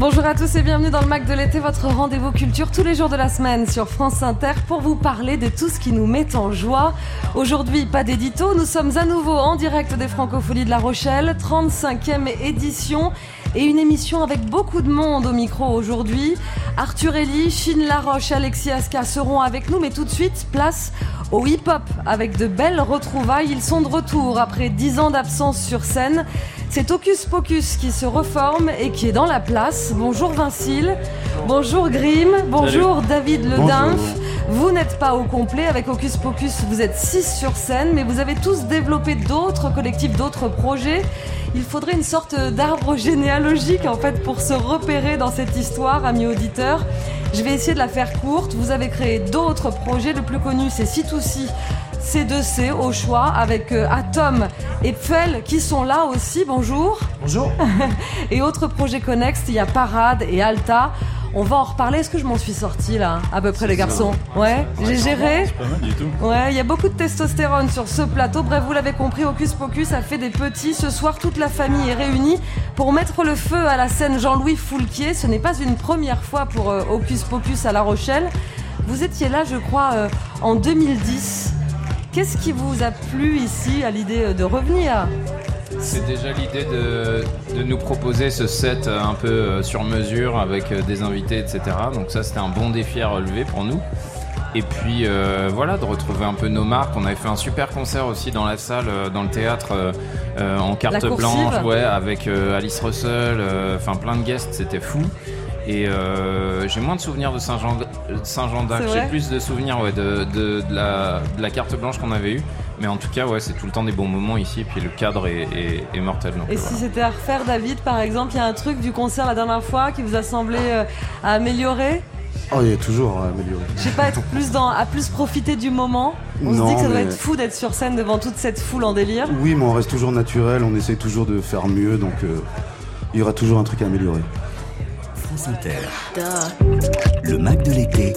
Bonjour à tous et bienvenue dans le Mac de l'été, votre rendez-vous culture tous les jours de la semaine sur France Inter pour vous parler de tout ce qui nous met en joie. Aujourd'hui, pas d'édito, nous sommes à nouveau en direct des Francopholies de La Rochelle, 35e édition et une émission avec beaucoup de monde au micro aujourd'hui. Arthur Elie, Chine Laroche, Alexis Asca seront avec nous, mais tout de suite, place au hip-hop avec de belles retrouvailles. Ils sont de retour après 10 ans d'absence sur scène. C'est Hocus Pocus qui se reforme et qui est dans la place. Bonjour Vincile, bonjour Grim, bonjour Salut. David Le Dinf. Vous n'êtes pas au complet avec Hocus Pocus, vous êtes 6 sur scène, mais vous avez tous développé d'autres collectifs, d'autres projets. Il faudrait une sorte d'arbre généalogique en fait pour se repérer dans cette histoire, amis auditeurs. Je vais essayer de la faire courte. Vous avez créé d'autres projets, le plus connu c'est C2C. C2C au choix avec Atom et Pfel qui sont là aussi. Bonjour. Bonjour. Et autres projets connexes, il y a Parade et Alta. On va en reparler. Est-ce que je m'en suis sortie là, à peu près les garçons? Ouais, j'ai géré. C'est pas mal du tout. Ouais, il y a beaucoup de testostérone sur ce plateau. Bref, vous l'avez compris, Hocus Pocus a fait des petits. Ce soir, toute la famille est réunie pour mettre le feu à la scène Jean-Louis Foulquier. Ce n'est pas une première fois pour Hocus Pocus à La Rochelle. Vous étiez là, je crois, en 2010. Qu'est-ce qui vous a plu ici à l'idée de revenir ? C'est déjà l'idée de nous proposer ce set un peu sur mesure avec des invités, etc. Donc ça, c'était un bon défi à relever pour nous. Et puis voilà, de retrouver un peu nos marques. On avait fait un super concert aussi dans la salle, dans le théâtre, en carte blanche, ouais, avec Alice Russell, enfin plein de guests, c'était fou. Et j'ai moins de souvenirs de Saint-Jean-d'Arc, j'ai plus de souvenirs de la carte blanche qu'on avait eue. Mais en tout cas, ouais, c'est tout le temps des bons moments ici, et puis le cadre est mortel. Donc, et si c'était à refaire, David, par exemple, il y a un truc du concert la dernière fois qui vous a semblé à améliorer ? Oh, il y a toujours à améliorer. Je sais pas, être à plus profiter du moment. On se dit que ça doit être fou d'être sur scène devant toute cette foule en délire. Oui, mais on reste toujours naturel, on essaie toujours de faire mieux, donc il y aura toujours un truc à améliorer. France Inter. Le Mac de l'été.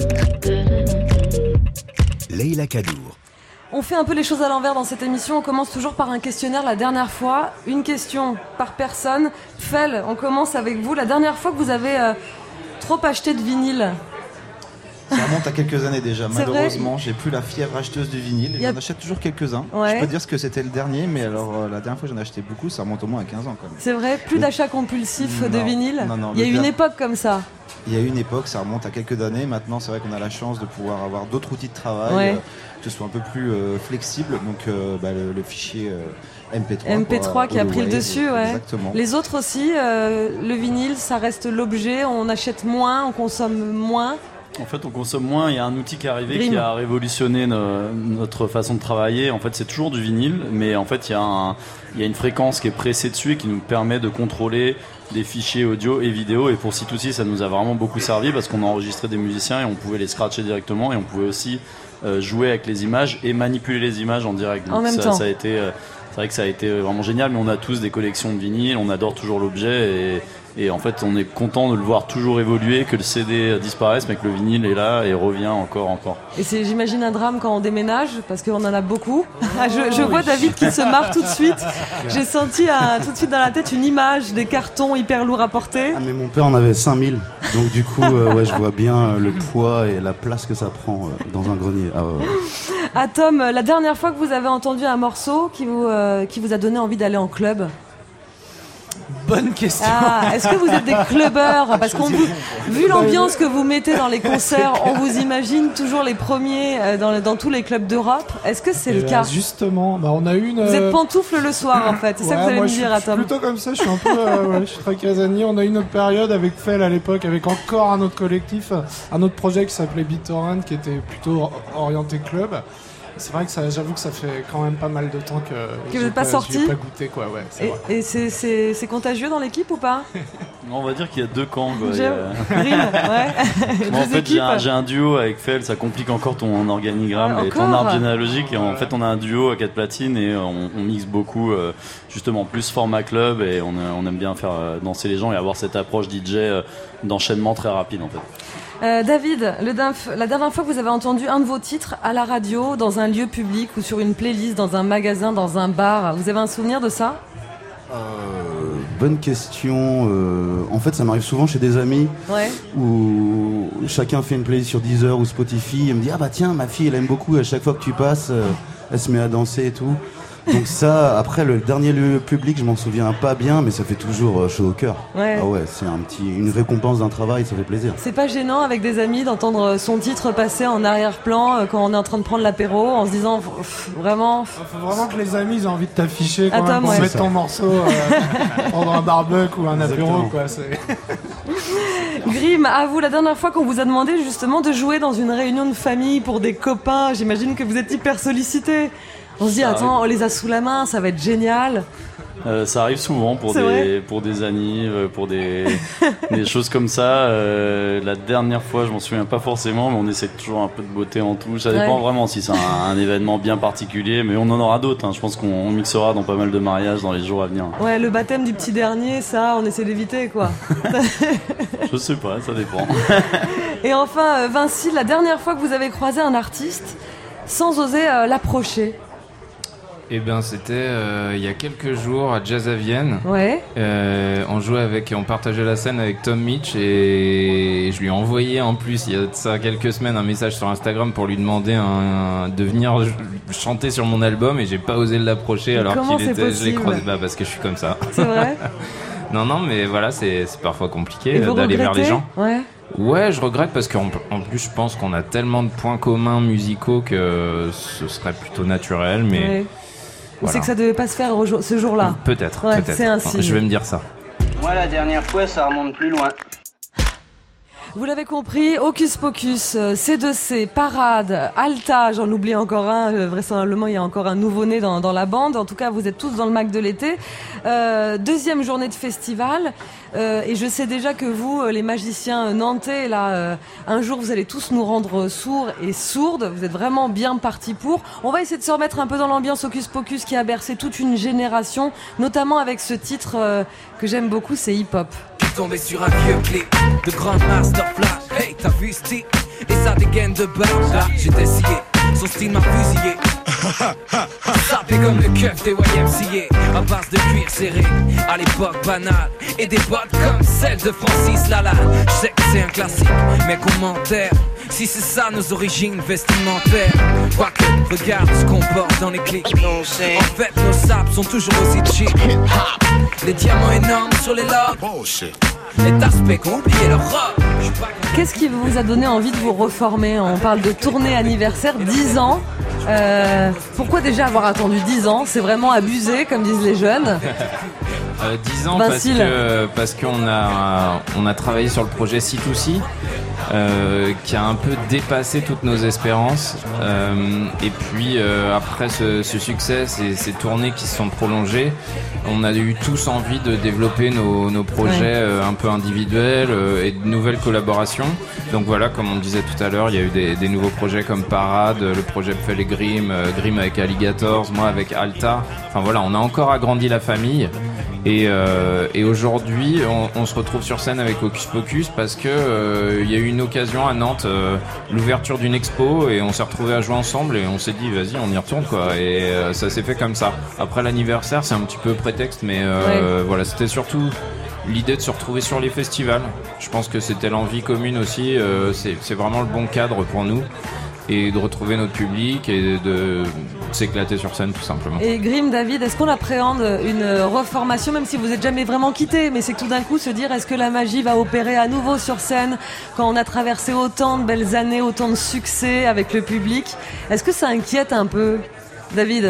Leïla Kadour. On fait un peu les choses à l'envers dans cette émission. On commence toujours par un questionnaire. La dernière fois, une question par personne. Fel, on commence avec vous. La dernière fois que vous avez trop acheté de vinyle. Ça remonte à quelques années déjà. C'est malheureusement, j'ai plus la fièvre acheteuse de vinyle. J'en achète toujours quelques-uns. Ouais. Je peux dire ce que c'était le dernier, mais alors la dernière fois j'en ai acheté beaucoup, ça remonte au moins à 15 ans quand même. C'est vrai, plus d'achat compulsif de vinyle. Non, il y a eu une époque comme ça. Il y a eu une époque, ça remonte à quelques années. Maintenant, c'est vrai qu'on a la chance de pouvoir avoir d'autres outils de travail, que ce soit un peu plus flexible. Donc, le fichier MP3 qui a pris le dessus. Ouais. Exactement. Les autres aussi, le vinyle, ça reste l'objet. On achète moins, on consomme moins. En fait, on consomme moins. Il y a un outil qui est arrivé qui a révolutionné notre façon de travailler. En fait, c'est toujours du vinyle, mais en fait, il y a une fréquence qui est pressée dessus et qui nous permet de contrôler des fichiers audio et vidéo. Et pour C2C, ça nous a vraiment beaucoup servi parce qu'on enregistrait des musiciens et on pouvait les scratcher directement et on pouvait aussi jouer avec les images et manipuler les images en direct. Donc en même temps. C'est vrai que ça a été vraiment génial, mais on a tous des collections de vinyles, on adore toujours l'objet et en fait on est content de le voir toujours évoluer, que le CD disparaisse mais que le vinyle est là et revient encore. Et c'est, j'imagine, un drame quand on déménage parce qu'on en a beaucoup. Je vois David qui se marre tout de suite. J'ai senti tout de suite dans la tête une image des cartons hyper lourds à porter. Ah, mais mon père en avait 5000, donc du coup je vois bien le poids et la place que ça prend dans un grenier. Tom, la dernière fois que vous avez entendu un morceau qui vous a donné envie d'aller en club? Bonne question. Est-ce que vous êtes des clubbers? Parce vu l'ambiance que vous mettez dans les concerts, on vous imagine toujours les premiers dans tous les clubs d'Europe. Est-ce que c'est le cas? Justement, on a une. Vous êtes pantoufle le soir en fait. C'est ça que vous allez me dire, Tom. Je suis plutôt comme ça. Je suis un peu, je suis très casanier. On a eu une autre période avec Fel à l'époque, avec encore un autre collectif, un autre projet qui s'appelait BitTorrent, qui était plutôt orienté club. C'est vrai que j'avoue que ça fait quand même pas mal de temps que vous n'êtes pas sorti. J'ai pas goûté quoi, ouais. Et c'est contagieux dans l'équipe ou pas? On va dire qu'il y a deux camps. Quoi. En fait, j'ai un duo avec Fel, ça complique encore ton organigramme et ton arbre généalogique. Et en fait, on a un duo à 4 platines et on mixe beaucoup, justement plus format club et on aime bien faire danser les gens et avoir cette approche DJ d'enchaînement très rapide en fait. David, Le Dinf, la dernière fois que vous avez entendu un de vos titres à la radio, dans un lieu public ou sur une playlist, dans un magasin, dans un bar, vous avez un souvenir de ça? bonne question. En fait, ça m'arrive souvent chez des amis où chacun fait une playlist sur Deezer ou Spotify et me dit ah bah tiens, ma fille elle aime beaucoup, à chaque fois que tu passes, elle se met à danser et tout. Donc ça, après le dernier lieu public, je m'en souviens pas bien, mais ça fait toujours chaud au cœur. Ouais. Ah ouais, c'est une récompense d'un travail, ça fait plaisir. C'est pas gênant avec des amis d'entendre son titre passer en arrière-plan quand on est en train de prendre l'apéro, en se disant vraiment. Faut vraiment que les amis aient envie de t'afficher quand même, pour mettre ton morceau pendant un barbecue ou un apéro, quoi. Grim, à vous, la dernière fois qu'on vous a demandé justement de jouer dans une réunion de famille pour des copains, j'imagine que vous êtes hyper sollicité. On se dit, attends, on les a sous la main, ça va être génial. Ça arrive souvent pour des amis, pour des choses comme ça. La dernière fois, je m'en souviens pas forcément, mais on essaie toujours un peu de beauté en tout. Ça dépend vraiment si c'est un événement bien particulier, mais on en aura d'autres. Hein. Je pense qu'on mixera dans pas mal de mariages dans les jours à venir. Ouais, le baptême du petit dernier, ça, on essaie d'éviter, quoi. Je sais pas, ça dépend. Et enfin, Vinci, la dernière fois que vous avez croisé un artiste sans oser l'approcher. Eh bien, c'était il y a quelques jours à Jazz à Vienne. Ouais. On partageait la scène avec Tom Mitch et je lui ai envoyé en plus il y a de ça quelques semaines un message sur Instagram pour lui demander de venir chanter sur mon album et j'ai pas osé l'approcher alors qu'il était. Possible ? Je l'ai croisé parce que je suis comme ça. C'est vrai. Non, mais voilà, c'est parfois compliqué d'aller vers les gens. Ouais, je regrette parce qu'en plus je pense qu'on a tellement de points communs musicaux que ce serait plutôt naturel, mais. Ouais. Ou c'est que ça devait pas se faire ce jour-là. Peut-être. C'est un signe. Je vais me dire ça. Moi, la dernière fois, ça remonte plus loin. Vous l'avez compris, Hocus Pocus, C2C, Parade, Alta, j'en oublie encore un, vraisemblablement il y a encore un nouveau-né dans la bande. En tout cas, vous êtes tous dans le Mac de l'été. Deuxième journée de festival. Et je sais déjà que vous, les magiciens nantais, là, un jour vous allez tous nous rendre sourds et sourdes. Vous êtes vraiment bien partis pour. On va essayer de se remettre un peu dans l'ambiance Hocus Pocus qui a bercé toute une génération, notamment avec ce titre que j'aime beaucoup, c'est Hip Hop. Tombé sur un vieux clip de Grandmaster Flash. Hey, t'as vu ce type et sa dégaine de base. Là, j'étais scié, son style m'a fusillé. Sapé comme le keuf des YMCA, à base de cuir serré, à l'époque banale. Et des bottes comme celle de Francis Lalanne. Je sais que c'est un classique, mais commentaire. Si c'est ça nos origines vestimentaires. Quoique, regarde ce qu'on porte dans les clics. En fait, nos sapes sont toujours aussi cheap. Les diamants énormes sur les lobes. Les aspects qui ont oublié leur robe. Qu'est-ce qui vous a donné envie de vous reformer ? On parle de tournée anniversaire, 10 ans. Pourquoi déjà avoir attendu 10 ans ? C'est vraiment abusé, comme disent les jeunes. 10 ans parce qu'on a travaillé sur le projet C2C. Qui a un peu dépassé toutes nos espérances et puis après ce succès, ces tournées qui se sont prolongées, on a eu tous envie de développer nos projets un peu individuels et de nouvelles collaborations. Donc voilà, comme on disait tout à l'heure, il y a eu des nouveaux projets comme Parade, le projet Pfel et Grimm avec Alligators, moi avec Alta. Enfin voilà, on a encore agrandi la famille. Et aujourd'hui, on se retrouve sur scène avec Hocus Pocus parce que il y a eu une occasion à Nantes, l'ouverture d'une expo, et on s'est retrouvés à jouer ensemble et on s'est dit vas-y, on y retourne quoi. Et ça s'est fait comme ça. Après l'anniversaire, c'est un petit peu prétexte, mais voilà, c'était surtout l'idée de se retrouver sur les festivals. Je pense que c'était l'envie commune aussi. C'est vraiment le bon cadre pour nous. Et de retrouver notre public et de s'éclater sur scène tout simplement. Et Grim, David, est-ce qu'on appréhende une reformation, même si vous n'êtes jamais vraiment quittés, mais c'est que tout d'un coup se dire est-ce que la magie va opérer à nouveau sur scène quand on a traversé autant de belles années, autant de succès avec le public ? Est-ce que ça inquiète un peu, David ?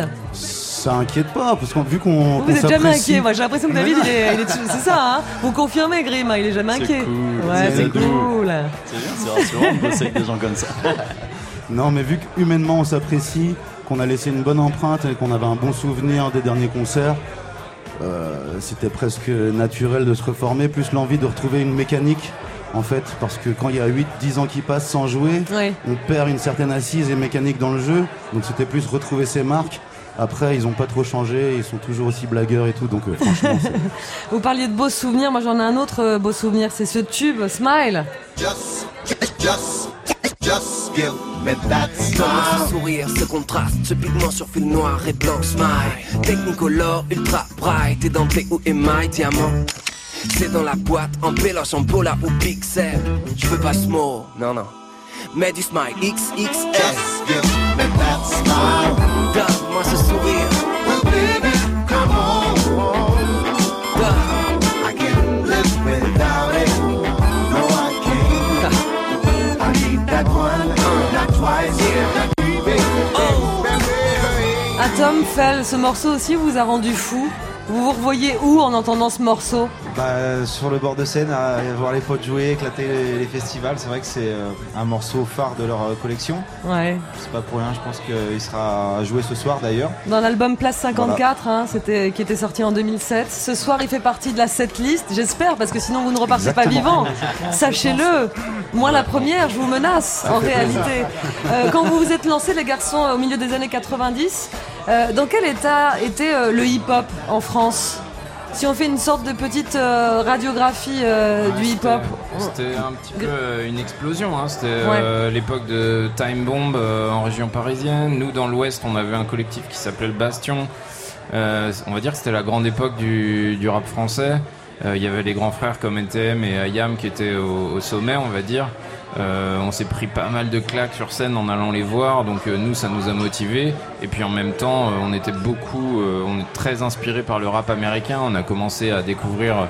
Ça inquiète pas, parce qu'on vu qu'on vous êtes jamais inquiet. Moi j'ai l'impression que David il est c'est ça, hein. Vous confirmez, Grim, il est jamais inquiet. Cool. Ouais, c'est cool. C'est bien, c'est rassurant de bosser avec des gens comme ça. Non, mais vu qu'humainement on s'apprécie, qu'on a laissé une bonne empreinte et qu'on avait un bon souvenir des derniers concerts, c'était presque naturel de se reformer, plus l'envie de retrouver une mécanique en fait, parce que quand il y a 8-10 ans qui passent sans jouer, on perd une certaine assise et mécanique dans le jeu, donc c'était plus retrouver ses marques. Après, ils ont pas trop changé, ils sont toujours aussi blagueurs et tout, donc franchement c'est... Vous parliez de beaux souvenirs, moi j'en ai un autre beau souvenir, c'est ce tube Smile. Just give me that smile. Ce sourire, ce contraste, ce pigment sur fil noir et blanc, smile. Technicolor, ultra bright, édenté ou émail, diamant. C'est dans la boîte, en péloche, en bola ou pixel. Je veux pas small, non non. Mais du smile XXL. Just give me that smile. Donne-moi ce sourire. Well baby, come on. I can't live without it. No I can't. I need that one, not twice, not three, Atom, Fell, ce morceau aussi vous a rendu fou. Vous vous revoyez où en entendant ce morceau ? Sur le bord de scène, à voir les potes jouer, éclater les festivals. C'est vrai que c'est un morceau phare de leur collection. Ouais. C'est pas pour rien, je pense qu'il sera joué ce soir d'ailleurs. Dans l'album Place 54, voilà. qui était sorti en 2007. Ce soir, il fait partie de la setlist, j'espère, parce que sinon vous ne repartez pas vivant. Sachez-le. Moi, la première, je vous menace, en réalité. Quand vous vous êtes lancés, les garçons, au milieu des années 90, dans quel état était le hip-hop en France ? Si on fait une sorte de petite radiographie du hip-hop. C'était un petit peu une explosion. Hein. C'était l'époque de Time Bomb en région parisienne. Nous, dans l'Ouest, on avait un collectif qui s'appelait le Bastion. On va dire que c'était la grande époque du rap français. Il y avait les grands frères comme NTM et IAM qui étaient au sommet, on va dire. On s'est pris pas mal de claques sur scène en allant les voir, donc nous ça nous a motivés. Et puis en même temps on était on est très inspirés par le rap américain. On a commencé à découvrir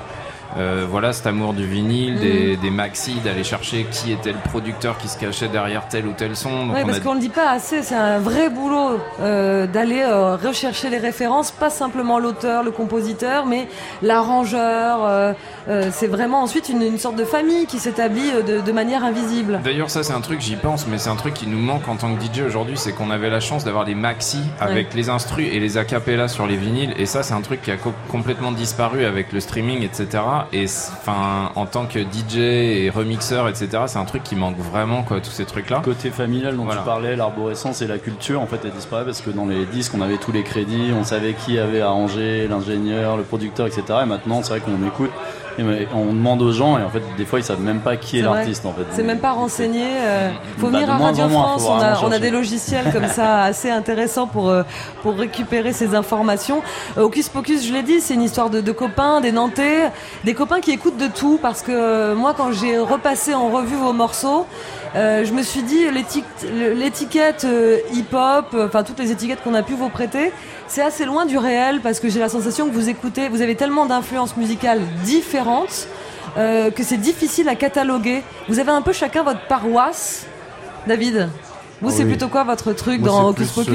cet amour du vinyle, des maxi, d'aller chercher qui était le producteur qui se cachait derrière tel ou tel son. Oui, parce qu'on le dit pas assez, c'est un vrai boulot d'aller rechercher les références, pas simplement l'auteur, le compositeur, mais l'arrangeur. C'est vraiment ensuite une sorte de famille qui s'établit de manière invisible. D'ailleurs ça c'est un truc, j'y pense, mais c'est un truc qui nous manque en tant que DJ aujourd'hui, c'est qu'on avait la chance d'avoir des maxi avec les instrus et les acapellas sur les vinyles, et ça c'est un truc qui a complètement disparu avec le streaming, etc. Et en tant que DJ et remixeur, etc., c'est un truc qui manque vraiment, quoi, tous ces trucs-là. Côté familial dont tu parlais, l'arborescence et la culture, en fait, elle disparaît parce que dans les disques, on avait tous les crédits, on savait qui avait arrangé, l'ingénieur, le producteur, etc. Et maintenant, c'est vrai qu'on écoute, et on demande aux gens, et en fait, des fois, ils savent même pas qui est l'artiste, en fait. C'est même pas renseigné. Faut venir à Radio France, on a des logiciels comme ça assez intéressants pour récupérer ces informations. Hocus Pocus, je l'ai dit, c'est une histoire de copains, des Nantais, des copains qui écoutent de tout, parce que moi quand j'ai repassé en revue vos morceaux, je me suis dit l'étiquette hip-hop, enfin toutes les étiquettes qu'on a pu vous prêter, c'est assez loin du réel, parce que j'ai la sensation que vous avez tellement d'influences musicales différentes que c'est difficile à cataloguer. Vous avez un peu chacun votre paroisse, David. Vous, c'est plutôt quoi votre truc dans Hocus Pocus ?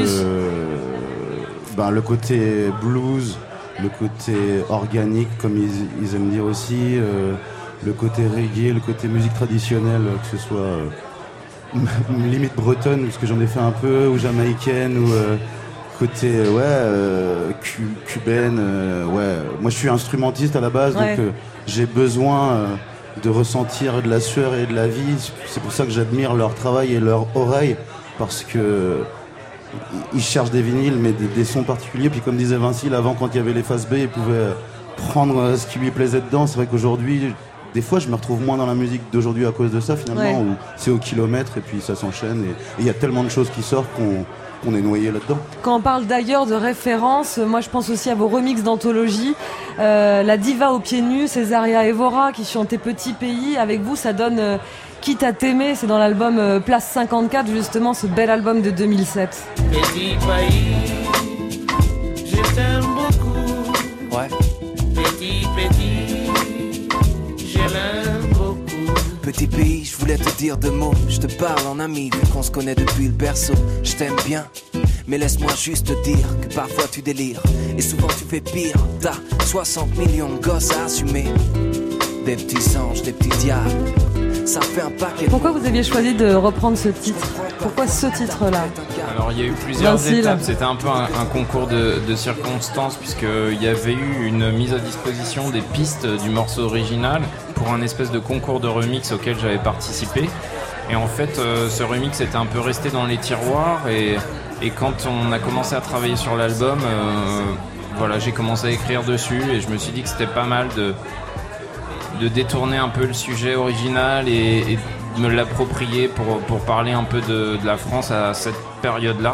Le côté blues, le côté organique, comme ils aiment dire aussi, le côté reggae, le côté musique traditionnelle, que ce soit limite bretonne, parce que j'en ai fait un peu, ou jamaïcaine, ou côté cubaine. Moi je suis instrumentiste à la base, donc j'ai besoin de ressentir de la sueur et de la vie. C'est pour ça que j'admire leur travail et leur oreille, parce que ils cherchent des vinyles, mais des sons particuliers. Puis comme disait Vinci, avant, quand il y avait les faces B, il pouvait prendre ce qui lui plaisait dedans. C'est vrai qu'aujourd'hui, des fois, je me retrouve moins dans la musique d'aujourd'hui à cause de ça, finalement, où c'est au kilomètre et puis ça s'enchaîne. Et il y a tellement de choses qui sortent qu'on est noyé là-dedans. Quand on parle d'ailleurs de références, moi je pense aussi à vos remixes d'anthologie. La diva aux pieds nus, Césaria Evora qui chantait Petit Pays. Avec vous, ça donne Quitte à t'aimer. C'est dans l'album Place 54, justement, ce bel album de 2007. Petit pays, je t'aime beaucoup. Ouais. Petit, je l'aime beaucoup. Petit pays, je voulais te dire deux mots. Je te parle en ami, vu qu'on se connaît depuis le berceau. Je t'aime bien, mais laisse-moi juste te dire que parfois tu délires. Et souvent tu fais pire. T'as 60 millions de gosses à assumer. Des petits anges, des petits diables. Ça fait un paquet. Pourquoi vous aviez choisi de reprendre ce titre ? Pourquoi ce titre-là ? Alors il y a eu plusieurs étapes, c'était un peu un concours de circonstances, puisqu'il y avait eu une mise à disposition des pistes du morceau original pour un espèce de concours de remix auquel j'avais participé. Et en fait ce remix était un peu resté dans les tiroirs, et quand on a commencé à travailler sur l'album, j'ai commencé à écrire dessus, et je me suis dit que c'était pas mal de détourner un peu le sujet original et me l'approprier pour parler un peu de la France à cette période-là.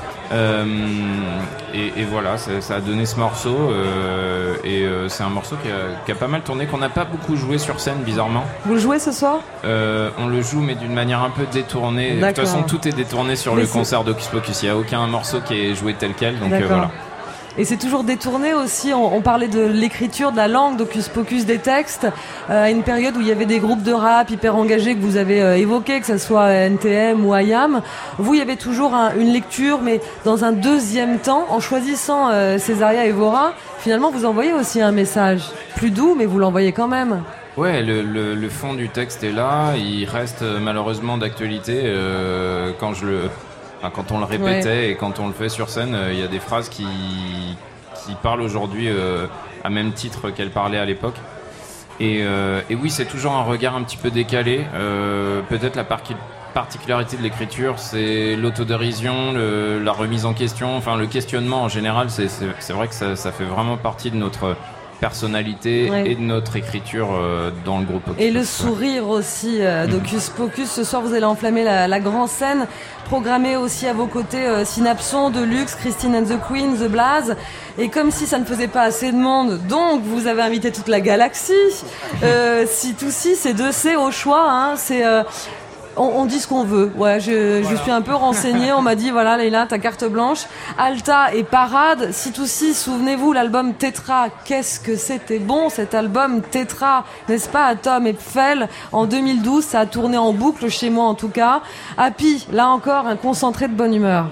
Et voilà, ça a donné ce morceau c'est un morceau qui a pas mal tourné, qu'on n'a pas beaucoup joué sur scène bizarrement. Vous le jouez ce soir ? On le joue mais d'une manière un peu détournée. De toute façon tout est détourné sur le concert d'Hocus Pocus, il n'y a aucun morceau qui est joué tel quel, donc voilà. Et c'est toujours détourné aussi, on parlait de l'écriture, de la langue d'Hocus Pocus, des textes, à une période où il y avait des groupes de rap hyper engagés que vous avez évoqués, que ce soit NTM ou IAM. Vous, il y avait toujours une lecture, mais dans un deuxième temps, en choisissant Césaria Evora, finalement vous envoyez aussi un message plus doux, mais vous l'envoyez quand même. Ouais, le fond du texte est là, il reste malheureusement d'actualité quand on le répétait et quand on le fait sur scène, il y a des phrases qui parlent aujourd'hui à même titre qu'elles parlaient à l'époque. Et oui, c'est toujours un regard un petit peu décalé. Peut-être la particularité de l'écriture, c'est l'autodérision, la remise en question, enfin le questionnement en général. C'est vrai que ça fait vraiment partie de notre personnalité et de notre écriture dans le groupe Hocus Pocus. Et le sourire aussi d'Hocus Pocus. Ce soir, vous allez enflammer la grande scène. Programmé aussi à vos côtés Synapson, Deluxe, Christine and the Queen, The Blaze. Et comme si ça ne faisait pas assez de monde, donc vous avez invité toute la galaxie. C2C, c'est 2C au choix. Hein, on dit ce qu'on veut. Ouais, je suis un peu renseignée. On m'a dit, voilà, Leïla, ta carte blanche. Alta et Parade. C2C, souvenez-vous, l'album Tetra. Qu'est-ce que c'était bon, cet album Tetra, n'est-ce pas, Atom et Pfel. En 2012, ça a tourné en boucle, chez moi en tout cas. Happy, là encore, un concentré de bonne humeur.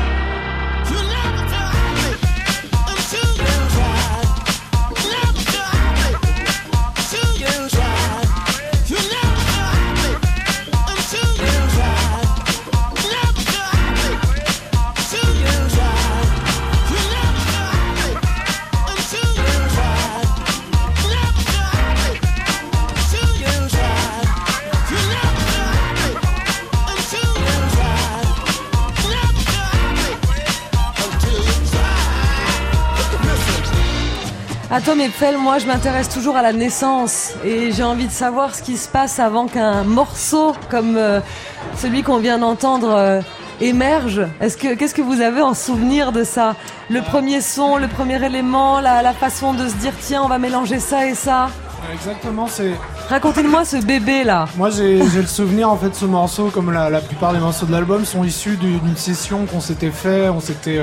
Atom et Pfel, moi je m'intéresse toujours à la naissance et j'ai envie de savoir ce qui se passe avant qu'un morceau comme celui qu'on vient d'entendre émerge. Qu'est-ce que vous avez en souvenir de ça ? Le premier son, le premier élément, la façon de se dire tiens on va mélanger ça et ça. Exactement, Racontez-moi ce bébé là. Moi j'ai le souvenir en fait de ce morceau, comme la plupart des morceaux de l'album sont issus d'une session qu'on s'était fait, on s'était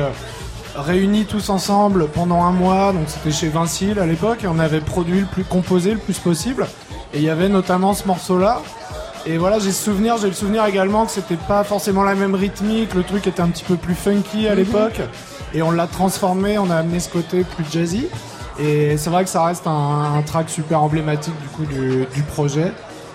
réunis tous ensemble pendant un mois, donc c'était chez Vincile à l'époque, et on avait produit composé le plus possible, et il y avait notamment ce morceau-là. Et voilà, j'ai le souvenir également que c'était pas forcément la même rythmique, le truc était un petit peu plus funky à l'époque, et on l'a transformé, on a amené ce côté plus jazzy, et c'est vrai que ça reste un track super emblématique du coup du projet,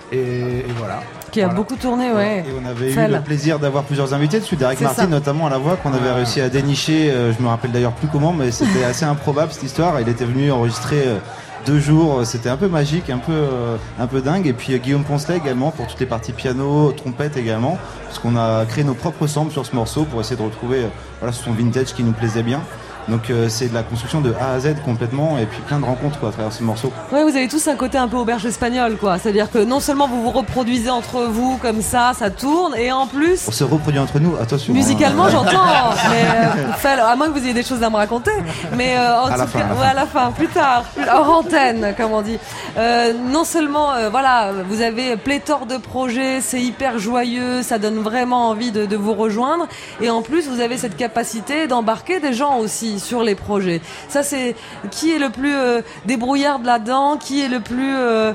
et voilà. Qui a beaucoup tourné, ouais. Et on avait eu le plaisir d'avoir plusieurs invités dessus, Derek Martin notamment à la voix, qu'on avait réussi à dénicher, je me rappelle d'ailleurs plus comment, mais c'était assez improbable cette histoire. Il était venu enregistrer 2 jours, c'était un peu magique, un peu dingue. Et puis Guillaume Poncelet également pour toutes les parties piano, trompette également, parce qu'on a créé nos propres samples sur ce morceau pour essayer de retrouver ce son vintage qui nous plaisait bien. Donc c'est de la construction de A à Z complètement, et puis plein de rencontres à travers ce morceau. Ouais, vous avez tous un côté un peu auberge espagnole, quoi. C'est-à-dire que non seulement vous vous reproduisez entre vous comme ça tourne, et en plus... On se reproduit entre nous, attention. Musicalement, j'entends, mais à moins que vous ayez des choses à me raconter. Mais en tout cas, à la fin, plus tard, hors antenne, comme on dit. Non seulement, vous avez pléthore de projets, c'est hyper joyeux, ça donne vraiment envie de vous rejoindre, et en plus, vous avez cette capacité d'embarquer des gens aussi sur les projets. Ça, c'est qui est le plus débrouillard de là-dedans, qui est le plus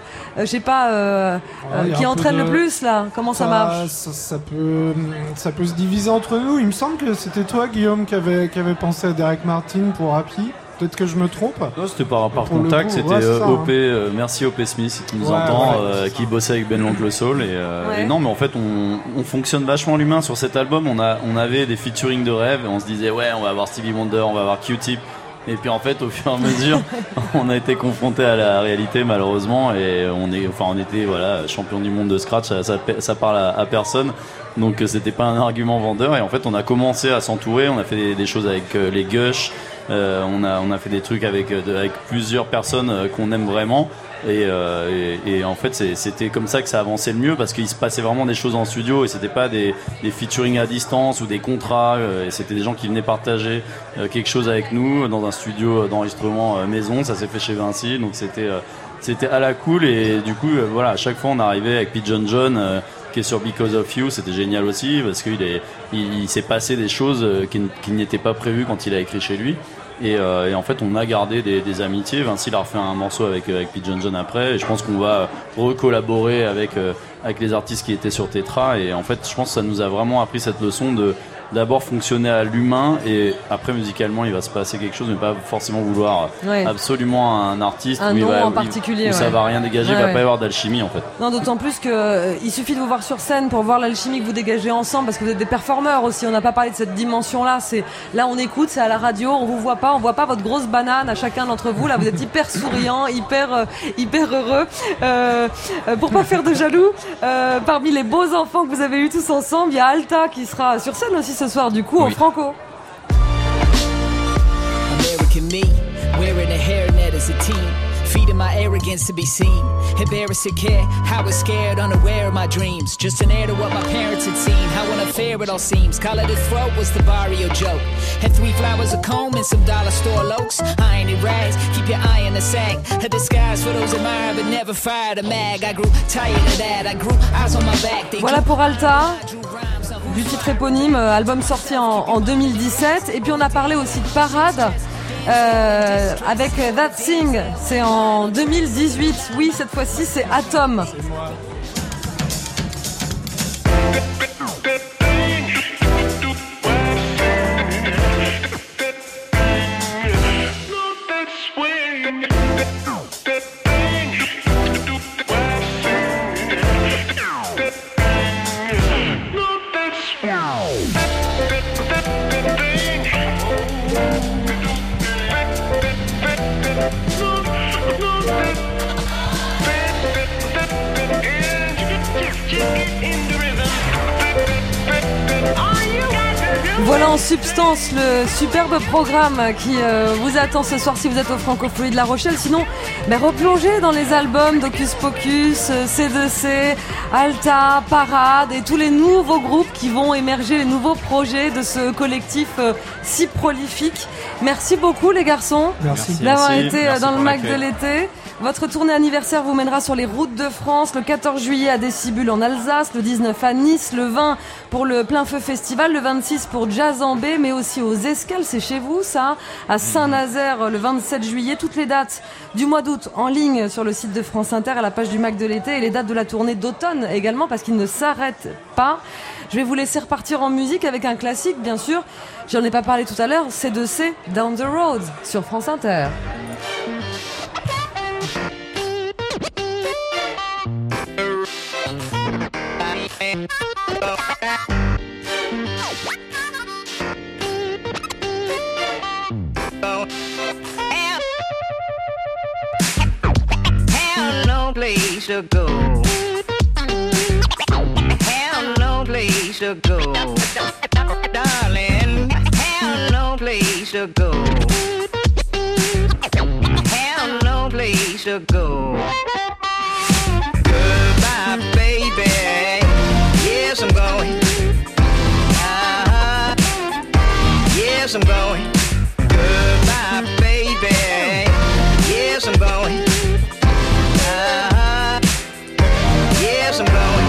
qui entraîne le plus là. Comment ça marche? Ça peut se diviser entre nous. Il me semble que c'était toi, Guillaume, qui avait pensé à Derek Martin pour Happy. Peut-être que je me trompe. Non, c'était par contact, c'était OP, merci OP Smith qui nous entend, qui bossait avec Ben l'Oncle Soul. Et non, mais en fait, on fonctionne vachement l'humain sur cet album. On avait des featuring de rêve et on se disait, on va avoir Stevie Wonder, on va avoir Q-Tip. Et puis en fait, au fur et à mesure, on a été confronté à la réalité malheureusement, et on était champion du monde de scratch, ça parle à personne. Donc c'était pas un argument vendeur, et en fait on a commencé à s'entourer, on a fait des choses avec les Gush, on a fait des trucs avec plusieurs personnes qu'on aime vraiment, Et en fait, c'était comme ça que ça avançait le mieux parce qu'il se passait vraiment des choses en studio et c'était pas des featuring à distance ou des contrats. Et c'était des gens qui venaient partager quelque chose avec nous dans un studio d'enregistrement maison. Ça s'est fait chez Vinci, donc c'était à la cool. Et du coup, voilà, à chaque fois, on arrivait avec Pigeon John qui est sur Because of You. C'était génial aussi parce qu'il s'est passé des choses qui n'étaient pas prévues quand il a écrit chez lui. Et en fait, on a gardé des amitiés. Vinci a refait un morceau avec Pigeon John après. Et je pense qu'on va recollaborer avec les artistes qui étaient sur Tetra. Et en fait, je pense que ça nous a vraiment appris cette leçon de d'abord fonctionner à l'humain et après musicalement il va se passer quelque chose, mais pas forcément vouloir absolument un artiste un nom en particulier où ça va rien dégager, il va pas y avoir d'alchimie en fait. Non, d'autant plus que il suffit de vous voir sur scène pour voir l'alchimie que vous dégagez ensemble, parce que vous êtes des performeurs aussi. On n'a pas parlé de cette dimension là. Là on écoute, c'est à la radio, on vous voit pas, on voit pas votre grosse banane à chacun d'entre vous. Là vous êtes hyper souriant, hyper heureux. Pour pas faire de jaloux, parmi les beaux enfants que vous avez eu tous ensemble, il y a Alta qui sera sur scène aussi ce soir du coup au Franco. American me, wearing a hairnet as a teen, feeding my arrogance to be seen, embarrassed to care, how I was scared, unaware of my dreams, just an heir to what my parents had seen, how unfair it all seems, collar to throat was the barrio joke, had 3 flowers a comb and some dollar store lokes, iron and rags, keep your eye in the sack, a disguise for those admired but never fired a mag, I grew tired of that, I grew eyes on my back. Voilà pour Alta, du titre éponyme, album sorti en 2017. Et puis on a parlé aussi de Parade avec That Thing, c'est en 2018. Oui, cette fois-ci c'est Atom. Voilà en substance le superbe programme qui vous attend ce soir si vous êtes au Francophonie de La Rochelle. Sinon, replongez dans les albums d'Hocus Pocus, C2C, Alta, Parade et tous les nouveaux groupes qui vont émerger, les nouveaux projets de ce collectif si prolifique. Merci beaucoup les garçons d'avoir été dans le Mac de l'été. Votre tournée anniversaire vous mènera sur les routes de France le 14 juillet à Décibule en Alsace, le 19 à Nice, le 20 pour le Plein Feu Festival, le 26 pour Jazz en Baie, mais aussi aux Escales, c'est chez vous ça, à Saint-Nazaire le 27 juillet. Toutes les dates du mois d'août en ligne sur le site de France Inter à la page du Mac de l'été et les dates de la tournée d'automne également parce qu'il ne s'arrête pas. Je vais vous laisser repartir en musique avec un classique bien sûr, j'en ai pas parlé tout à l'heure, C2C, Down the Road sur France Inter. Place to go. Have no place to go, darling. Have no place to go. Have no place to go. Goodbye, baby. Yes, I'm going. Yes, I'm going. Goodbye, baby. Yes, I'm going. Yes, I'm going.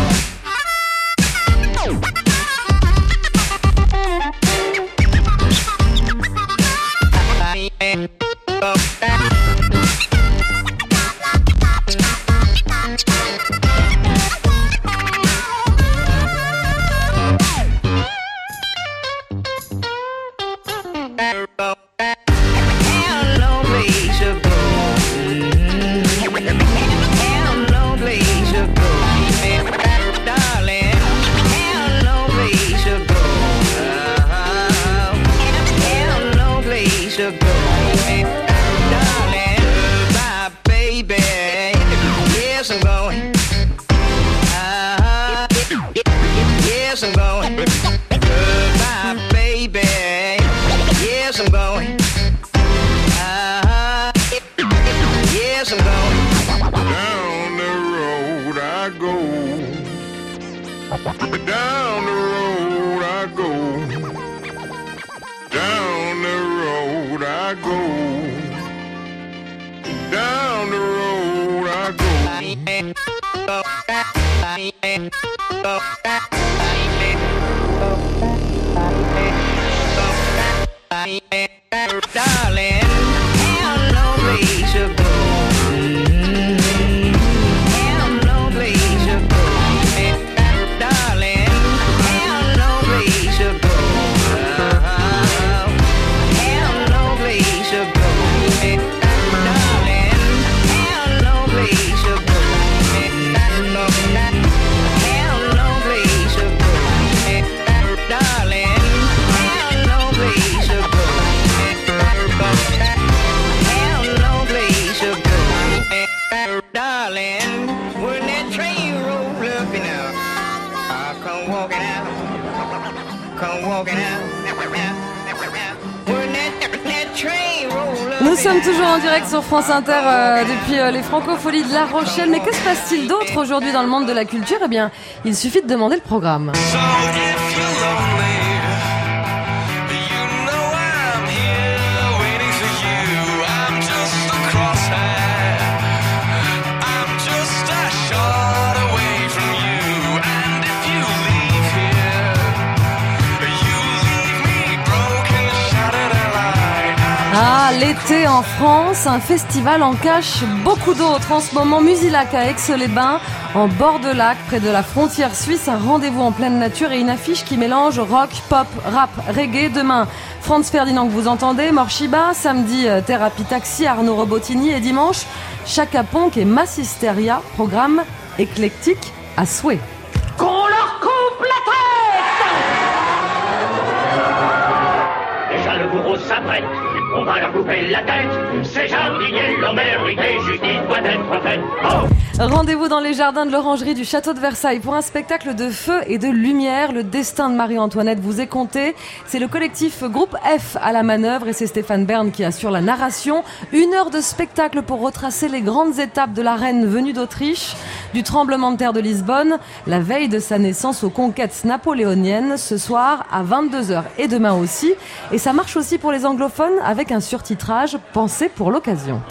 go. Down the road I go. Down the road I go. Down the road I go. Darling, have no place to go. Have no place to go. Darling, have no place to go. Have no place to go. Darling, have no place to go. Have no place to go. Darling, have no place to go. Have no place to go. Darling, when that train roll up and out, I come walking out. Come walking out. When that train roll up. Nous sommes toujours en direct sur France Inter depuis les Francopholies de La Rochelle. Mais que se passe-t-il d'autre aujourd'hui dans le monde de la culture? Eh bien, il suffit de demander le programme. Ah, l'été en France, un festival en cache beaucoup d'autres. En ce moment, Musilac à Aix-les-Bains, en bord de lac, près de la frontière suisse, un rendez-vous en pleine nature et une affiche qui mélange rock, pop, rap, reggae. Demain, Franz Ferdinand que vous entendez, Morshiba, samedi, Thérapie Taxi, Arnaud Robotini et dimanche, Chaka Ponk et Massisteria, programme éclectique à souhait. Qu'on leur coupe la tête! Déjà le bourreau s'apprête. On va leur couper la tête. Ces jardiniers l'ont mérité. Justice doit être faite. Oh! Rendez-vous dans les jardins de l'Orangerie du Château de Versailles pour un spectacle de feu et de lumière. Le destin de Marie-Antoinette vous est compté. C'est le collectif Groupe F à la manœuvre et c'est Stéphane Bern qui assure la narration. 1 heure de spectacle pour retracer les grandes étapes de la reine venue d'Autriche, du tremblement de terre de Lisbonne, la veille de sa naissance aux conquêtes napoléoniennes, ce soir à 22h et demain aussi. Et ça marche aussi pour les anglophones avec un surtitrage pensé pour l'occasion.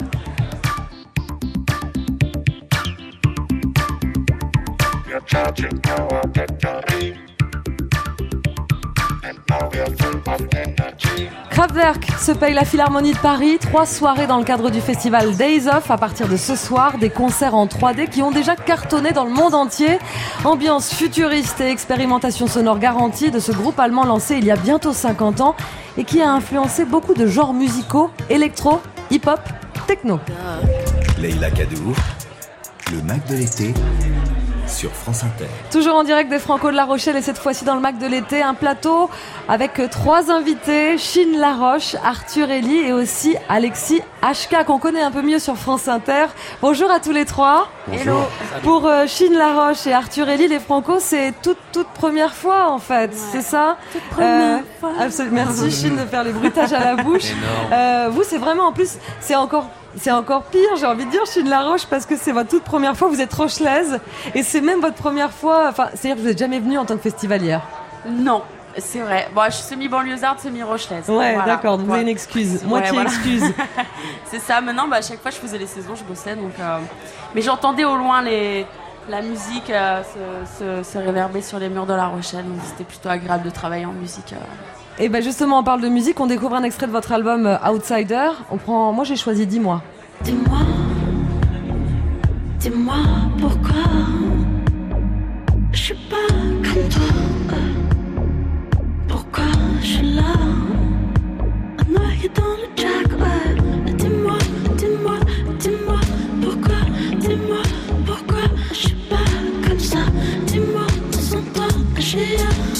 Kraftwerk se paye la Philharmonie de Paris, 3 soirées dans le cadre du festival Days Off à partir de ce soir, des concerts en 3D qui ont déjà cartonné dans le monde entier. Ambiance futuriste et expérimentation sonore garantie de ce groupe allemand lancé il y a bientôt 50 ans et qui a influencé beaucoup de genres musicaux, électro, hip-hop, techno. Leïla Kadour, le Mac de l'été sur France Inter. Toujours en direct des Franco de La Rochelle et cette fois-ci dans le Mac de l'été, un plateau avec 3 invités, Chine Laroche, Arthur Elie et aussi Alexis HK qu'on connaît un peu mieux sur France Inter. Bonjour à tous les 3. Bonjour. Hello. Pour Chine Laroche et Arthur Elie, les Franco, c'est toute première fois en fait, ouais. C'est ça? Toute première fois. Absolument. Merci Chine de faire les bruitages à la bouche. Vous, c'est vraiment en plus, c'est encore pire, j'ai envie de dire, Chine Laroche, parce que c'est votre toute première fois, vous êtes rochelaise, et c'est même votre première fois, enfin, c'est-à-dire que vous n'êtes jamais venue en tant que festivalière. Non, c'est vrai. Bon, je suis semi-banlieusarde, semi-rochelaise. Ouais, voilà. d'accord, donc vous avez une excuse, moitié voilà. Excuse. C'est ça, maintenant, à chaque fois, je faisais les saisons, je bossais, donc... Mais j'entendais au loin la musique se réverber sur les murs de La Rochelle, donc c'était plutôt agréable de travailler en musique. Et ben justement, on parle de musique, on découvre un extrait de votre album Outsider. Moi j'ai choisi Dis-moi. Dis-moi pourquoi je suis pas comme toi. Pourquoi je suis là, noyé dans le jack, ouais. Dis-moi pourquoi je suis pas comme ça. Dis-moi, tu sens pas que j'ai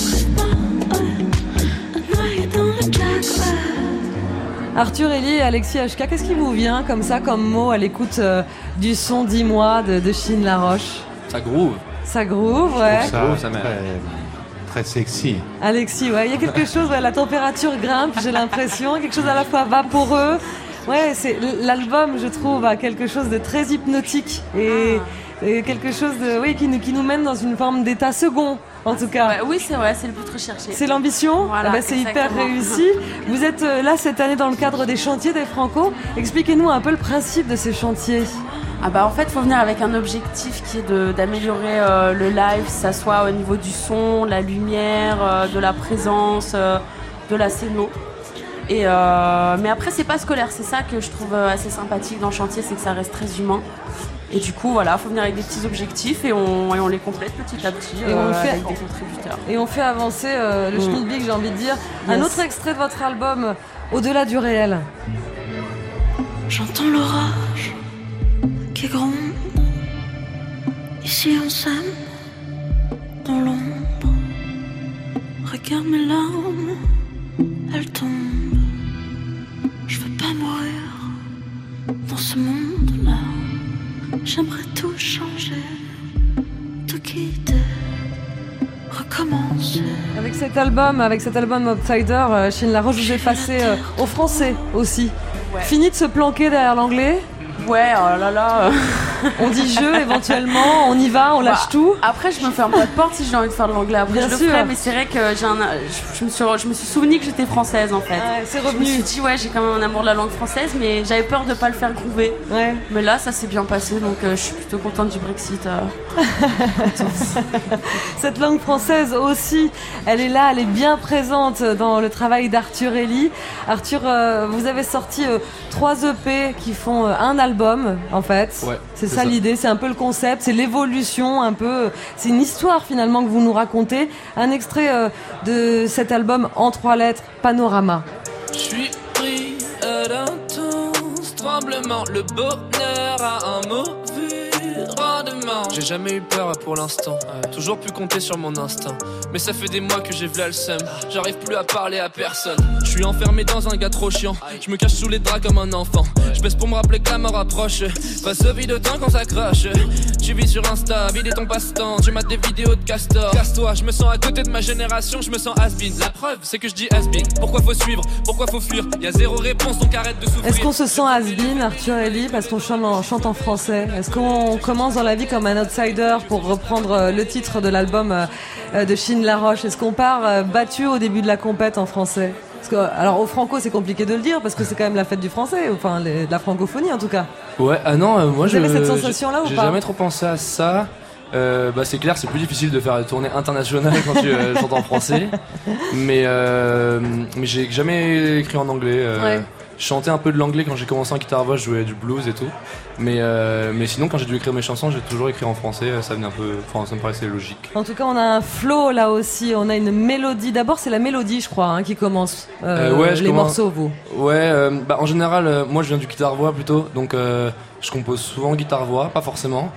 Arthur Elie et Alexis HK, qu'est-ce qui vous vient comme ça, comme mot à l'écoute du son Dis-moi de Chine Laroche? Ça groove. Ça groove, ouais. Ça très sexy. Alexis, ouais, il y a quelque chose, ouais, la température grimpe, j'ai l'impression, quelque chose à la fois vaporeux. Ouais, l'album, je trouve, a quelque chose de très hypnotique et C'est quelque chose qui nous mène dans une forme d'état second, en tout cas. Ouais, oui, c'est vrai, c'est le but recherché. C'est l'ambition, voilà, c'est hyper réussi. Vous êtes là cette année dans le cadre des chantiers des Franco. Expliquez-nous un peu le principe de ces chantiers. En fait, il faut venir avec un objectif qui est d'améliorer le live, que ça soit au niveau du son, la lumière, de la présence, de la scéno. Mais après, c'est pas scolaire, c'est ça que je trouve assez sympathique dans le chantier, c'est que ça reste très humain. Et du coup, voilà, faut venir avec des petits objectifs et on les complète petit à petit avec des contributeurs. Et on fait avancer le schmilblick, j'ai envie de dire. Yes. Un autre extrait de votre album, Au-delà du réel. J'entends l'orage qui gronde. Ici on s'aime dans l'ombre. Regarde mes larmes, elles tombent. Je veux pas mourir dans ce monde-là. J'aimerais tout changer, tout quitter, recommencer. Avec cet album Outsider, Chine Laroche, vous êtes passé au français aussi. Ouais. Fini de se planquer derrière l'anglais. Ouais, oh là là. On dit jeu éventuellement, on y va, on lâche tout. Après, je me ferme pas de porte si j'ai envie de faire de l'anglais. Après, bien je sûr. Le ferai, mais c'est vrai que je me suis souvenu que j'étais française en fait. Ouais, c'est revenu. Je me suis dit, j'ai quand même un amour de la langue française, mais j'avais peur de pas le faire groover. Ouais. Mais là, ça s'est bien passé, donc je suis plutôt contente du Brexit. Cette langue française aussi, elle est là, elle est bien présente dans le travail d'Arthur Ellie. Arthur, vous avez sorti 3 EP qui font un album en fait. Ouais, c'est ça l'idée, c'est un peu le concept, c'est l'évolution un peu, c'est une histoire finalement que vous nous racontez. Un extrait de cet album en 3 lettres, Panorama. Je suis pris d'intense tremblement, le bonheur a un mauvais rendement. J'ai jamais eu peur pour l'instant, toujours pu compter sur mon instinct. Mais ça fait des mois que j'ai v'là le seum, j'arrive plus à parler à personne. Je suis enfermé dans un gars trop chiant, je me cache sous les draps comme un enfant. Je baisse pour me rappeler que la mort approche, face au vide autant qu'on s'accroche. Tu vis sur Insta, vide ton passe-temps, tu mates des vidéos de Castor. Casse-toi, je me sens à côté de ma génération, je me sens has-been. La preuve, c'est que je dis has-been. Pourquoi faut suivre, pourquoi faut fuir, y'a zéro réponse, donc arrête de souffrir. Est-ce qu'on se sent has-been, Arthur Ellie, parce qu'on chante en français? Est-ce qu'on commence dans la vie comme un outsider, pour reprendre le titre de l'album de Chine Laroche? Est-ce qu'on part battu au début de la compète en français? Parce que, alors au Franco c'est compliqué de le dire parce que c'est quand même la fête du français, enfin de la francophonie en tout cas. Ouais, moi vous avez cette sensation là ou pas? J'ai jamais trop pensé à ça. C'est clair, c'est plus difficile de faire des tournées internationales quand tu chantes en français. Mais j'ai jamais écrit en anglais. Ouais. Je chantais un peu de l'anglais quand j'ai commencé en guitare-voix, je jouais du blues et tout. Mais sinon, quand j'ai dû écrire mes chansons, j'ai toujours écrit en français. Ça venait ça me paraissait logique. En tout cas, on a un flow là aussi. On a une mélodie. D'abord, c'est la mélodie, je crois, qui commence morceaux, vous. Ouais, en général, moi je viens du guitare-voix plutôt, donc je compose souvent guitare-voix, pas forcément,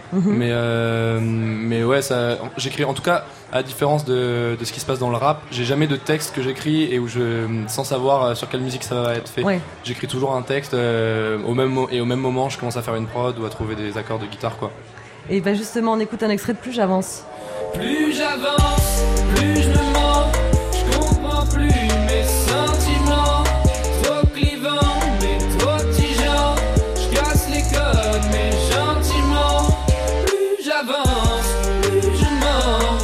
mais ouais, j'écris en tout cas. À la différence de ce qui se passe dans le rap, j'ai jamais de texte que j'écris et sans savoir sur quelle musique ça va être fait. Ouais. J'écris toujours un texte au même moment, je commence à faire une prod ou à trouver des accords de guitare, quoi. Et justement, on écoute un extrait de Plus j'avance. Plus j'avance, plus je me mens, je comprends plus mes sentiments. Trop clivant, mais trop tigeant, je casse les codes, mais gentiment. Plus j'avance, plus je mens.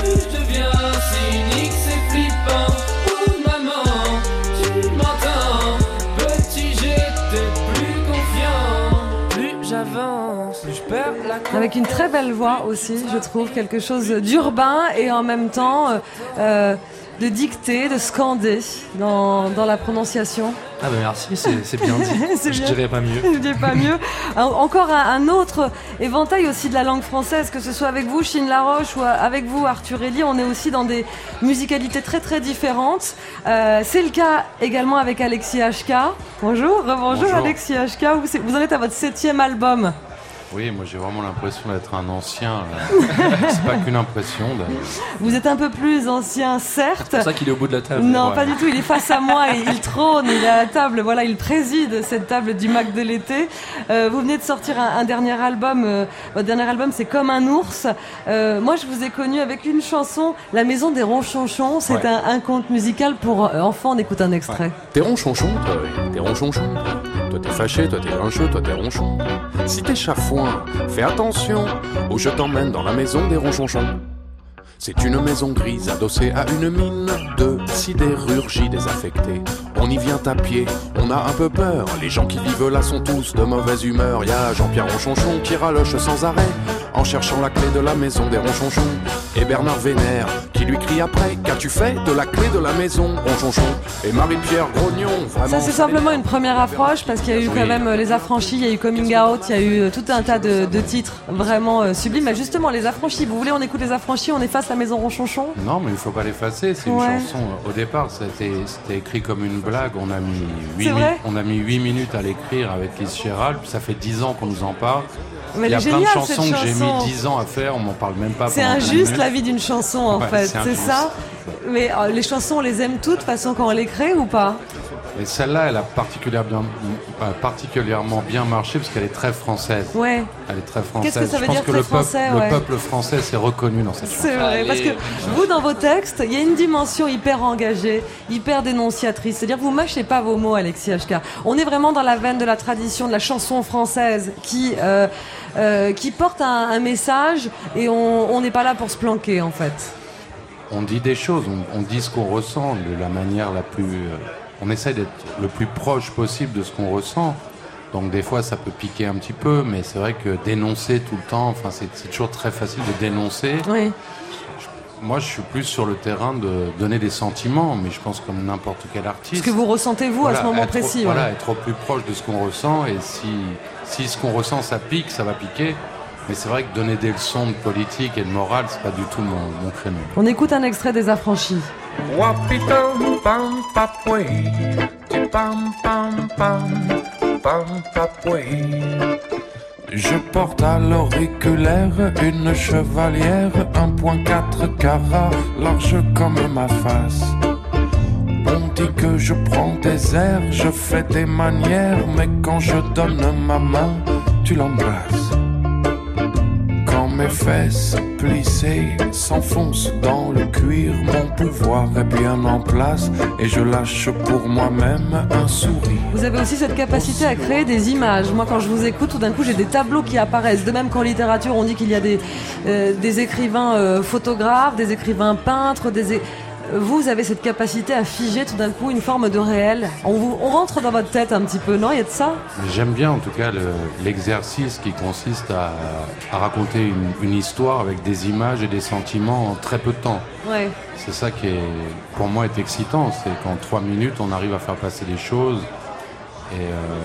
Cynique, c'est flippant. Oh maman, tu m'entends. Petit, j'étais plus confiant. Plus j'avance, plus je perds la confiance. Avec une très belle voix aussi, je trouve, quelque chose d'urbain et en même temps de dicter, de scander dans la prononciation. Ah merci, c'est bien dit. Je dirais pas mieux. Je dirais pas mieux. Encore un autre éventail aussi de la langue française, que ce soit avec vous, Chine Laroche, ou avec vous, Arthur Ellie, on est aussi dans des musicalités très très différentes. C'est le cas également avec Alexis HK. Bonjour, rebonjour Alexis HK. Vous en êtes à votre 7e album. Oui, moi j'ai vraiment l'impression d'être un ancien. C'est pas qu'une impression. Vous êtes un peu plus ancien, certes. C'est pour ça qu'il est au bout de la table. Non, pas du tout. Il est face à moi et il trône. Il est à la table. Voilà, il préside cette table du Mac de l'été. Vous venez de sortir un dernier album. Votre dernier album, c'est Comme un ours. Moi, je vous ai connu avec une chanson, La Maison des Ronchonchons. C'est un conte musical pour enfants. On écoute un extrait. Ouais. T'es ronchonchon, toi. T'es ronchonchon. Toi, t'es fâché. Toi, t'es grincheux. Toi, t'es ronchon. Si t'es chafouin, coin. Fais attention, ou je t'emmène dans la maison des ronchonchons. C'est une maison grise adossée à une mine de sidérurgie désaffectée. On y vient à pied, on a un peu peur. Les gens qui vivent là sont tous de mauvaise humeur. Y a Jean-Pierre Ronchonchon qui raloche sans arrêt en cherchant la clé de la maison des Ronchonchons. Et Bernard Vénère qui lui crie après: qu'as-tu fait de la clé de la maison Ronchonchon? Et Marie-Pierre Grognon, vraiment. Ça c'est simplement une première approche parce qu'il y a eu quand même Les Affranchis, il y a eu Coming Out, il y a eu tout un tas de titres vraiment sublimes. Mais justement Les Affranchis, vous voulez on écoute Les Affranchis, on efface la maison Ronchonchon? Non, mais il faut pas l'effacer, c'est une chanson. Au départ c'était écrit comme une blague, on a mis 8 minutes à l'écrire avec Lise Chéral, puis ça fait 10 ans qu'on nous en parle. Mais il y a plein de chansons que j'ai mis 10 ans à faire, on m'en parle même pas. C'est injuste la vie d'une chanson en fait, c'est ça. Mais les chansons, on les aime toutes de toute façon quand on les crée ou pas? Et celle-là, elle a particulièrement bien marché parce qu'elle est très française. Ouais. Elle est très française. Qu'est-ce que ça veut dire très français? Le peuple français s'est reconnu dans cette chanson. C'est vrai, parce que vous, dans vos textes, il y a une dimension hyper engagée, hyper dénonciatrice. C'est-à-dire que vous mâchez pas vos mots, Alexis HK. On est vraiment dans la veine de la tradition de la chanson française qui porte un message et on n'est pas là pour se planquer, en fait. On dit des choses, on dit ce qu'on ressent de la manière la plus... on essaie d'être le plus proche possible de ce qu'on ressent. Donc des fois ça peut piquer un petit peu, mais c'est vrai que dénoncer tout le temps, enfin c'est toujours très facile de dénoncer. Oui. Moi je suis plus sur le terrain de donner des sentiments, mais je pense comme n'importe quel artiste. Ce que vous ressentez vous à ce moment précis. Voilà, être au plus proche de ce qu'on ressent, et si ce qu'on ressent ça pique, ça va piquer. Mais c'est vrai que donner des leçons de politique et de morale, c'est pas du tout mon créneau. On écoute un extrait des Affranchis. Je porte à l'auriculaire une chevalière 1.4 carats, large comme ma face. On dit que je prends des airs, je fais des manières, mais quand je donne ma main, tu l'embrasses. Quand mes fesses plissées s'enfoncent dans le cuir, mon pouvoir est bien en place et je lâche pour moi-même un sourire. Vous avez aussi cette capacité à créer des images. Moi, quand je vous écoute, tout d'un coup, j'ai des tableaux qui apparaissent. De même qu'en littérature, on dit qu'il y a des écrivains photographes, des écrivains peintres, Vous avez cette capacité à figer tout d'un coup une forme de réel. On rentre dans votre tête un petit peu, non? Il y a de ça? J'aime bien en tout cas l'exercice qui consiste à raconter une histoire avec des images et des sentiments en très peu de temps. Ouais. C'est ça qui pour moi est excitant, c'est qu'en 3 minutes on arrive à faire passer des choses. Et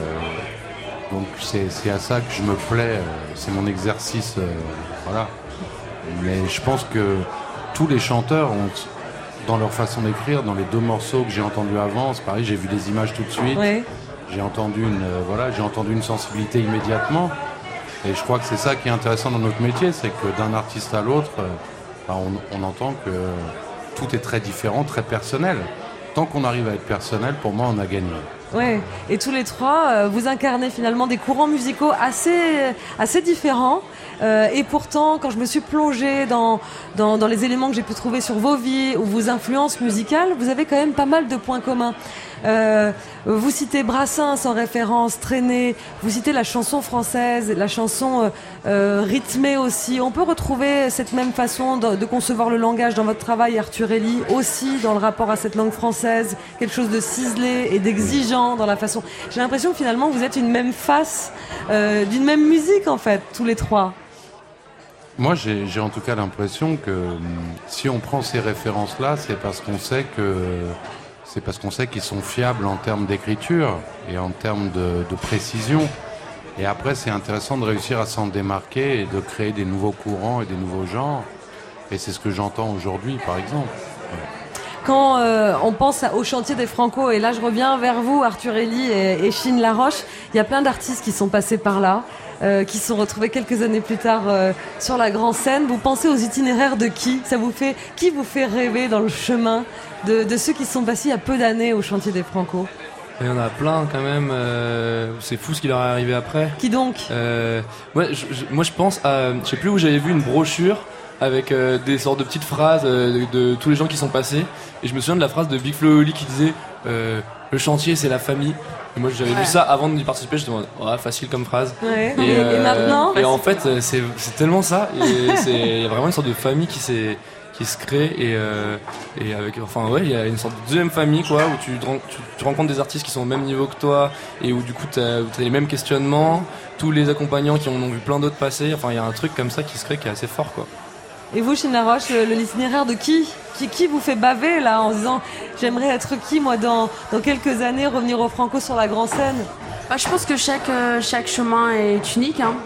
donc c'est à ça que je me plais, c'est mon exercice, voilà. Mais je pense que tous les chanteurs ont... dans leur façon d'écrire, dans les 2 morceaux que j'ai entendus avant, c'est pareil, j'ai vu des images tout de suite, j'ai entendu une sensibilité immédiatement, et je crois que c'est ça qui est intéressant dans notre métier, c'est que d'un artiste à l'autre, on entend que tout est très différent, très personnel. Tant qu'on arrive à être personnel, pour moi, on a gagné. Ouais, et tous les trois, vous incarnez finalement des courants musicaux assez différents. Et pourtant, quand je me suis plongée dans les éléments que j'ai pu trouver sur vos vies ou vos influences musicales, vous avez quand même pas mal de points communs. Vous citez Brassens en référence, Trenet, vous citez la chanson française, la chanson rythmée aussi. On peut retrouver cette même façon de concevoir le langage dans votre travail, Arthur Elie, aussi dans le rapport à cette langue française, quelque chose de ciselé et d'exigeant dans la façon. J'ai l'impression que finalement vous êtes une même face d'une même musique en fait, tous les trois. Moi, j'ai en tout cas l'impression que si on prend ces références-là, c'est parce qu'on sait qu'ils sont fiables en termes d'écriture et en termes de précision. Et après, c'est intéressant de réussir à s'en démarquer et de créer des nouveaux courants et des nouveaux genres. Et c'est ce que j'entends aujourd'hui, par exemple. Quand on pense au chantier des Franco, et là je reviens vers vous, Arthur Elie et Chine Laroche, il y a plein d'artistes qui sont passés par là. Qui se sont retrouvés quelques années plus tard sur la grande scène. Vous pensez aux itinéraires de qui vous fait rêver dans le chemin de ceux qui sont passés il y a peu d'années au chantier des Franco? Il y en a plein quand même. C'est fou ce qui leur est arrivé après. Qui donc? Moi je pense à... Je sais plus où j'avais vu une brochure avec des sortes de petites phrases de tous les gens qui sont passés. Et je me souviens de la phrase de Big Flo et Oli qui disait le chantier c'est la famille. Et moi j'avais vu ça avant d'y participer, je me demandais, ouais, facile comme phrase. Ouais. Et maintenant et en fait c'est tellement ça, il y a vraiment une sorte de famille qui se crée et avec, enfin ouais, il y a une sorte de deuxième famille quoi, où tu rencontres des artistes qui sont au même niveau que toi et où du coup t'as les mêmes questionnements, tous les accompagnants qui en ont vu plein d'autres passer, enfin il y a un truc comme ça qui se crée qui est assez fort quoi. Et vous, Chine Laroche, l'itinéraire de qui vous fait baver là en se disant j'aimerais être qui moi dans quelques années, revenir au Franco sur la grande scène? Je pense que chaque chemin est unique, hein.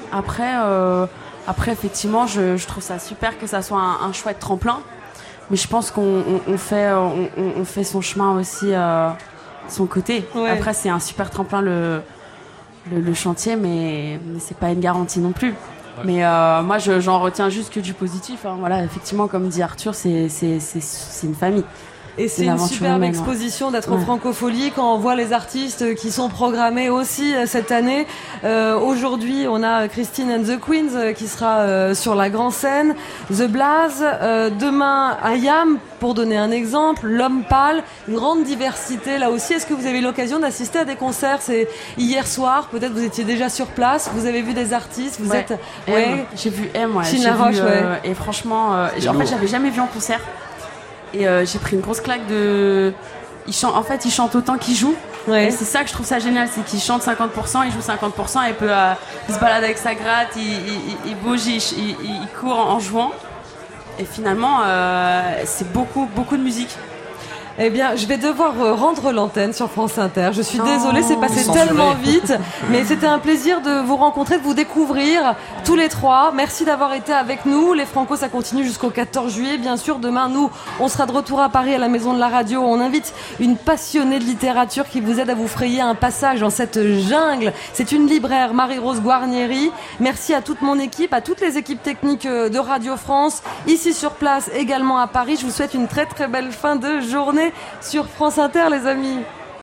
Après effectivement je trouve ça super que ça soit un chouette tremplin, mais je pense qu'on fait son chemin aussi de son côté. Ouais. Après c'est un super tremplin le chantier, mais c'est pas une garantie non plus. Mais moi j'en retiens juste que du positif, hein. Voilà, effectivement comme dit Arthur, c'est une famille. Et c'est une superbe exposition d'être au Francofolie quand on voit les artistes qui sont programmés aussi cette année. Aujourd'hui, on a Christine and the Queens qui sera sur la grande scène, The Blaze, demain IAM, pour donner un exemple, L'Homme Pâle, une grande diversité là aussi. Est-ce que vous avez eu l'occasion d'assister à des concerts? C'est hier soir, peut-être vous étiez déjà sur place, vous avez vu des artistes, vous êtes... Ouais, j'ai vu M, ouais. Chine Laroche, et franchement, en fait j'avais jamais vu en concert. Et j'ai pris une grosse claque de... Il chante autant qu'il joue. Ouais. Et c'est ça que je trouve ça génial, c'est qu'il chante 50%, il joue 50%, il se balade avec sa gratte, il bouge, il court en jouant. Et finalement, c'est beaucoup de musique. Eh bien, je vais devoir rendre l'antenne sur France Inter. Je suis désolée, c'est passé tellement vite. Mais c'était un plaisir de vous rencontrer, de vous découvrir tous les trois. Merci d'avoir été avec nous. Les Franco, ça continue jusqu'au 14 juillet. Bien sûr, demain, nous, on sera de retour à Paris à la Maison de la Radio. On invite une passionnée de littérature qui vous aide à vous frayer un passage dans cette jungle. C'est une libraire, Marie-Rose Guarnieri. Merci à toute mon équipe, à toutes les équipes techniques de Radio France, ici sur place, également à Paris. Je vous souhaite une très très belle fin de journée sur France Inter, les amis.